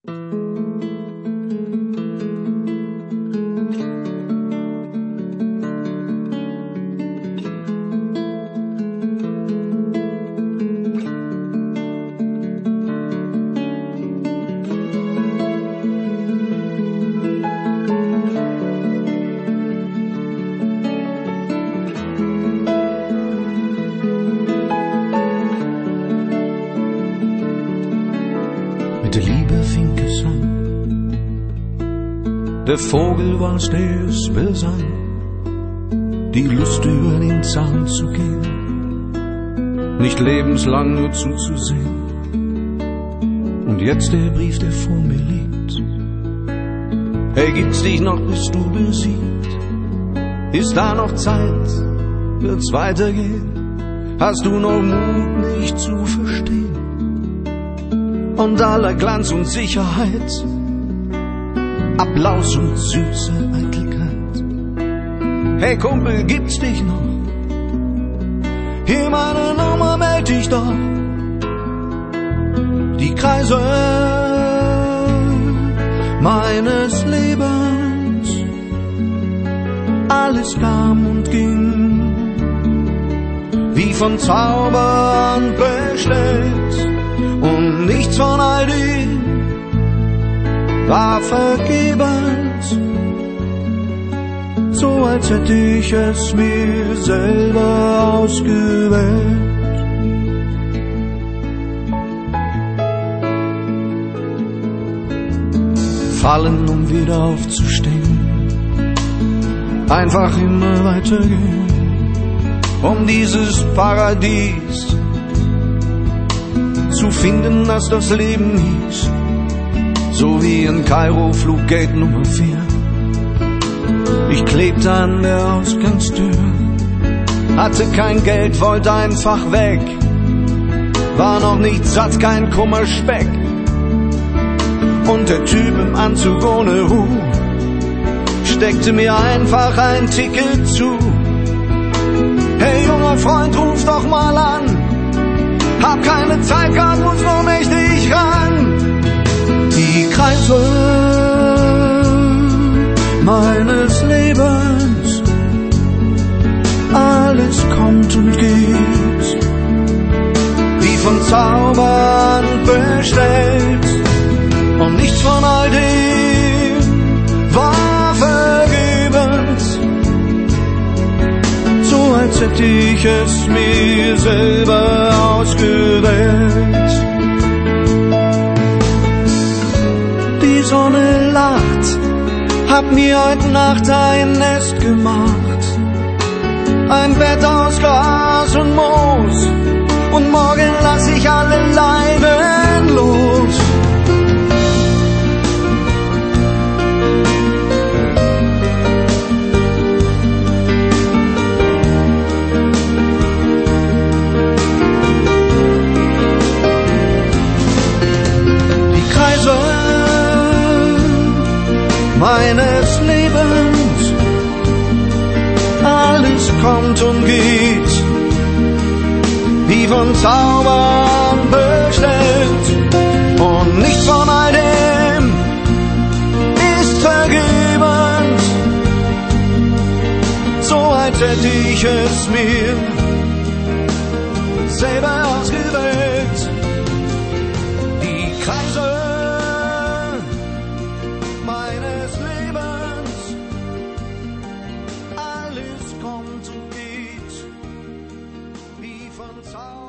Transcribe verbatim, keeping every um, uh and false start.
Mit der Liebe fing es an. Der Vogel weiß, der es will sein, die Lust über den Zaun zu gehen, nicht lebenslang nur zuzusehen. Und jetzt der Brief, der vor mir liegt. Hey, gibt's dich noch, bist du besiegt? Ist da noch Zeit? Wird's weitergehen? Hast du noch Mut, mich zu verstehen? Und aller Glanz und Sicherheit, Applaus und süße Eitelkeit. Hey Kumpel, gibt's dich noch? Hier meine Nummer, meld dich doch. Die Kreise meines Lebens, alles kam und ging, wie von Zaubern bestellt. Und nichts von all dem war vergebens, so als hätte ich es mir selber ausgewählt. Fallen, um wieder aufzustehen, einfach immer weitergehen, um dieses Paradies zu finden, dass das Leben hieß, so wie in Kairo Fluggate Nummer vier. Ich klebte an der Ausgangstür, hatte kein Geld, wollte einfach weg, war noch nicht satt, kein Kummerspeck. Und der Typ im Anzug ohne Hut steckte mir einfach ein Ticket zu. Hey junger Freund, ruf doch mal an, hab keine Zeit, grad muss nur mächtig ran. Die Kreise meines Lebens, alles kommt und geht, wie von Zaubern bestellt. Und nichts von all dem war vergebens, so als hätte ich es mir selber ausgewählt. Die Sonne lacht, hab mir heute Nacht ein Nest gemacht, ein Bett aus Gras und Moos, und morgen lass ich alle Leiden los. Meines Lebens, alles kommt und geht, wie von Zaubern bestellt. Und nichts von all dem ist vergebens, so als hätte ich es mir selber ausgewählt. Die Kreise meines Lebens, alles kommt und geht, wie von Zauber.